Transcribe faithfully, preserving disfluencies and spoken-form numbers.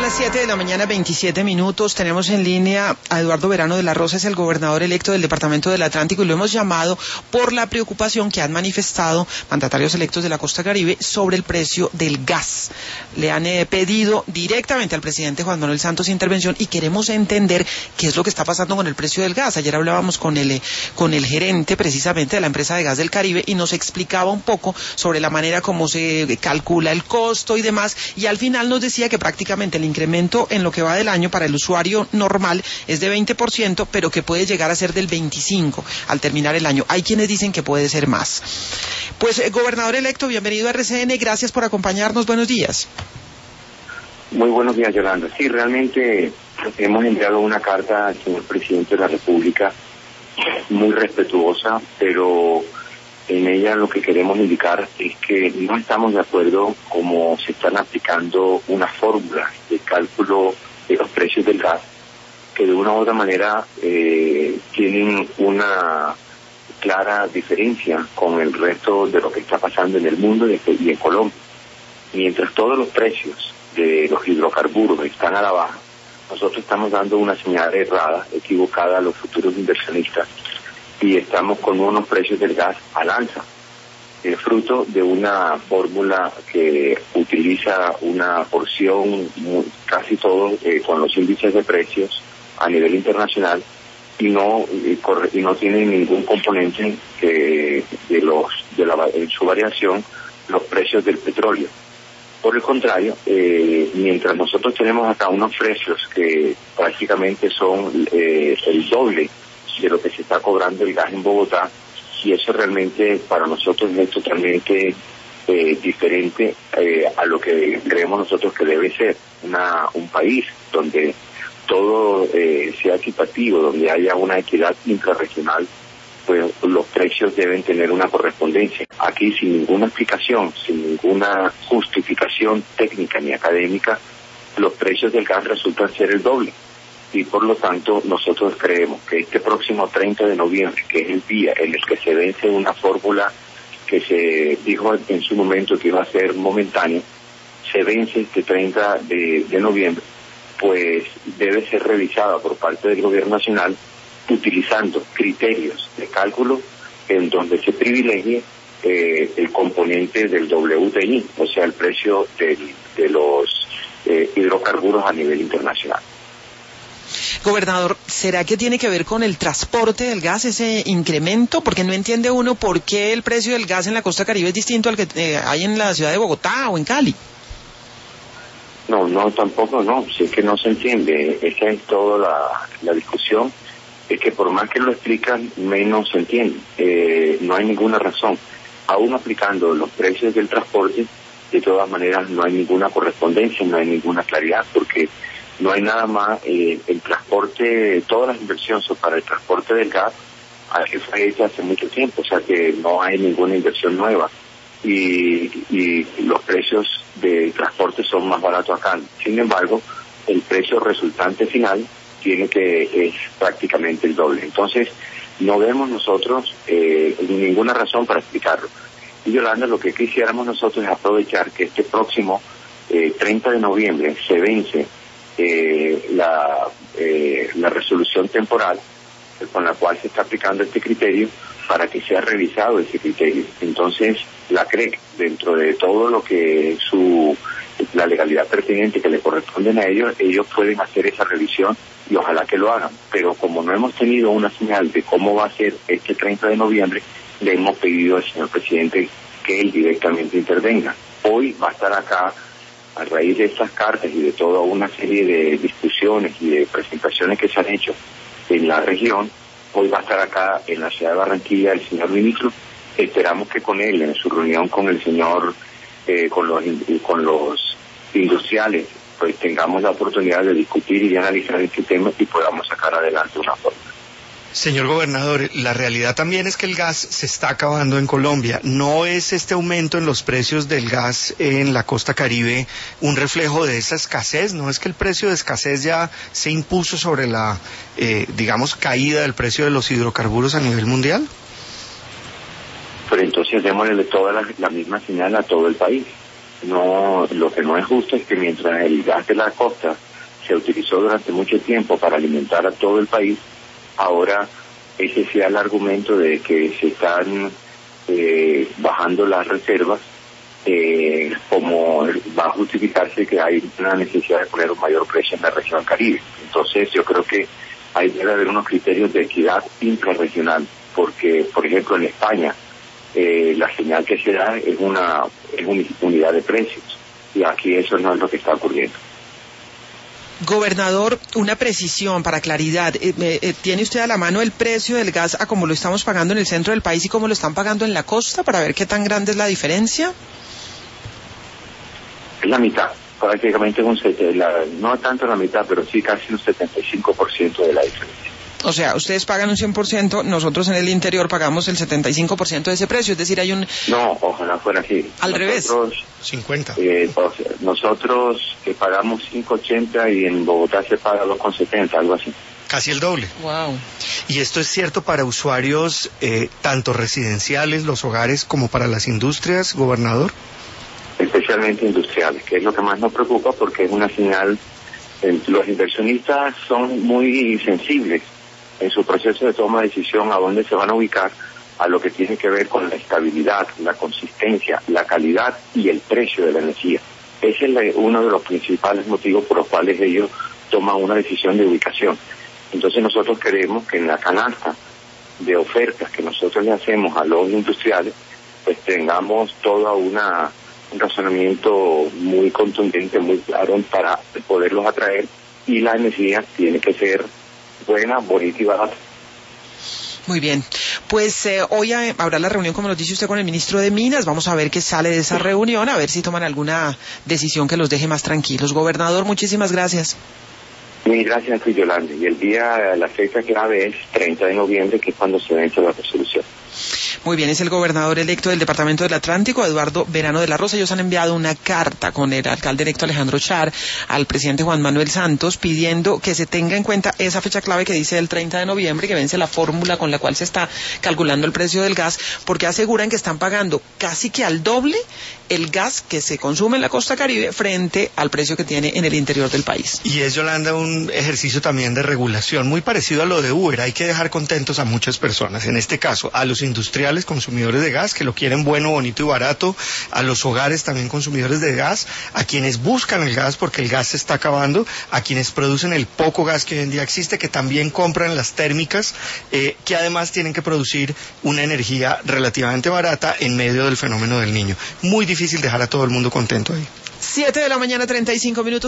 las siete de la mañana, veintisiete minutos. Tenemos en línea a Eduardo Verano de la Rosa, es el gobernador electo del Departamento del Atlántico, y lo hemos llamado por la preocupación que han manifestado mandatarios electos de la Costa Caribe sobre el precio del gas. Le han eh, pedido directamente al presidente Juan Manuel Santos intervención y queremos entender qué es lo que está pasando con el precio del gas. Ayer hablábamos con el, eh, con el gerente precisamente de la empresa de gas del Caribe y nos explicaba un poco sobre la manera como se calcula el costo y demás, y al final nos decía que prácticamente el incremento en lo que va del año para el usuario normal es de veinte por ciento, pero que puede llegar a ser del veinticinco por ciento al terminar el año. Hay quienes dicen que puede ser más. Pues, eh, gobernador electo, bienvenido a R C N, gracias por acompañarnos, buenos días. Muy buenos días, Yolanda. Sí, realmente hemos enviado una carta al señor presidente de la República muy respetuosa, pero en ella lo que queremos indicar es que no estamos de acuerdo cómo se están aplicando unas fórmulas de cálculo de los precios del gas que de una u otra manera eh, tienen una clara diferencia con el resto de lo que está pasando en el mundo y en Colombia. Mientras todos los precios de los hidrocarburos están a la baja, nosotros estamos dando una señal errada, equivocada a los futuros inversionistas, y estamos con unos precios del gas al alza, eh, fruto de una fórmula que utiliza una porción muy, casi todo eh, con los índices de precios a nivel internacional y no y, corre, y no tiene ningún componente que de los de la en su variación los precios del petróleo. Por el contrario, eh, mientras nosotros tenemos acá unos precios que prácticamente son eh, el doble de lo que se está cobrando el gas en Bogotá, y eso realmente para nosotros es totalmente eh, diferente eh, a lo que creemos nosotros que debe ser una un país donde todo eh, sea equitativo, donde haya una equidad intrarregional, pues los precios deben tener una correspondencia. Aquí, sin ninguna explicación, sin ninguna justificación técnica ni académica, los precios del gas resultan ser el doble. Y por lo tanto nosotros creemos que este próximo treinta de noviembre, que es el día en el que se vence una fórmula que se dijo en su momento que iba a ser momentánea, se vence este treinta de noviembre, pues debe ser revisada por parte del gobierno nacional utilizando criterios de cálculo en donde se privilegie eh, el componente del W T I, o sea, el precio del, de los eh, hidrocarburos a nivel internacional. Gobernador, ¿será que tiene que ver con el transporte del gas, ese incremento? Porque no entiende uno por qué el precio del gas en la costa caribe es distinto al que eh, hay en la ciudad de Bogotá o en Cali. No, no, tampoco no, si es que no se entiende, esa es toda la, la discusión, es que por más que lo explican, menos se entiende, eh, no hay ninguna razón. Aún aplicando los precios del transporte, de todas maneras no hay ninguna correspondencia, no hay ninguna claridad, porque no hay nada más, eh, el transporte, todas las inversiones para el transporte del gas fue hecha hace mucho tiempo, o sea que no hay ninguna inversión nueva y, y los precios de transporte son más baratos acá. Sin embargo, el precio resultante final tiene que es prácticamente el doble. Entonces, no vemos nosotros eh, ninguna razón para explicarlo. Y Yolanda, lo que quisiéramos nosotros es aprovechar que este próximo eh, treinta de noviembre se vence Eh, la, eh, la resolución temporal eh, con la cual se está aplicando este criterio para que sea revisado ese criterio. Entonces, la C R E C, dentro de todo lo que su la legalidad pertinente que le corresponden a ellos, ellos pueden hacer esa revisión y ojalá que lo hagan. Pero como no hemos tenido una señal de cómo va a ser este treinta de noviembre, le hemos pedido al señor presidente que él directamente intervenga. Hoy va a estar acá, a raíz de estas cartas y de toda una serie de discusiones y de presentaciones que se han hecho en la región, hoy va a estar acá en la ciudad de Barranquilla el señor ministro. Esperamos que con él, en su reunión con el señor, eh, con los con los industriales, pues tengamos la oportunidad de discutir y de analizar este tema y podamos sacar adelante una forma. Señor gobernador, la realidad también es que el gas se está acabando en Colombia. ¿No es este aumento en los precios del gas en la costa caribe un reflejo de esa escasez? ¿No es que el precio de escasez ya se impuso sobre la, eh, digamos, caída del precio de los hidrocarburos a nivel mundial? Pero entonces démosle toda la, la misma señal a todo el país. no, lo que no es justo es que mientras el gas de la costa se utilizó durante mucho tiempo para alimentar a todo el país, ahora ese sea el argumento de que se están eh, bajando las reservas, eh, como va a justificarse que hay una necesidad de poner un mayor precio en la región Caribe. Entonces yo creo que hay debe haber unos criterios de equidad intrarregional, porque por ejemplo en España eh, la señal que se da es una, es una unidad de precios, y aquí eso no es lo que está ocurriendo. Gobernador, una precisión para claridad. Eh, eh, ¿Tiene usted a la mano el precio del gas a como lo estamos pagando en el centro del país y cómo lo están pagando en la costa para ver qué tan grande es la diferencia? Es la mitad, prácticamente un sete, la, no tanto la mitad, pero sí casi un setenta y cinco por ciento de la diferencia. O sea, ustedes pagan un cien por ciento, nosotros en el interior pagamos el setenta y cinco por ciento de ese precio, es decir, hay un... No, ojalá fuera así. Al nosotros, revés. cincuenta. Eh, o sea, nosotros eh, pagamos cinco ochenta y en Bogotá se paga dos setenta, algo así. Casi el doble. Wow. Y esto es cierto para usuarios eh, tanto residenciales, los hogares, como para las industrias, gobernador. Especialmente industriales, que es lo que más nos preocupa porque es una señal. Eh, los inversionistas son muy sensibles en su proceso de toma de decisión a dónde se van a ubicar, a lo que tiene que ver con la estabilidad, la consistencia, la calidad y el precio de la energía. Ese es la, uno de los principales motivos por los cuales ellos toman una decisión de ubicación. Entonces nosotros queremos que en la canasta de ofertas que nosotros le hacemos a los industriales, pues tengamos toda una un razonamiento muy contundente, muy claro para poderlos atraer, y la energía tiene que ser buena, bonita y barata. Muy bien, pues eh, hoy habrá la reunión, como nos dice usted, con el ministro de Minas. Vamos a ver qué sale de esa reunión, a ver si toman alguna decisión que los deje más tranquilos. Gobernador, muchísimas gracias. Mil gracias a ti, Yolanda. Y el día, la fecha clave es treinta de noviembre, que es cuando se vence la resolución. Muy bien, es el gobernador electo del Departamento del Atlántico, Eduardo Verano de la Rosa. Ellos han enviado una carta con el alcalde electo Alejandro Char al presidente Juan Manuel Santos pidiendo que se tenga en cuenta esa fecha clave que dice el treinta de noviembre, que vence la fórmula con la cual se está calculando el precio del gas, porque aseguran que están pagando casi que al doble el gas que se consume en la costa Caribe frente al precio que tiene en el interior del país. Y es, Yolanda, un ejercicio también de regulación muy parecido a lo de Uber. Hay que dejar contentos a muchas personas, en este caso a los industriales consumidores de gas que lo quieren bueno, bonito y barato, a los hogares también consumidores de gas, a quienes buscan el gas porque el gas se está acabando, a quienes producen el poco gas que hoy en día existe, que también compran las térmicas, eh, que además tienen que producir una energía relativamente barata en medio del fenómeno del Niño. Muy difícil dejar a todo el mundo contento ahí. Siete de la mañana, treinta y cinco minutos.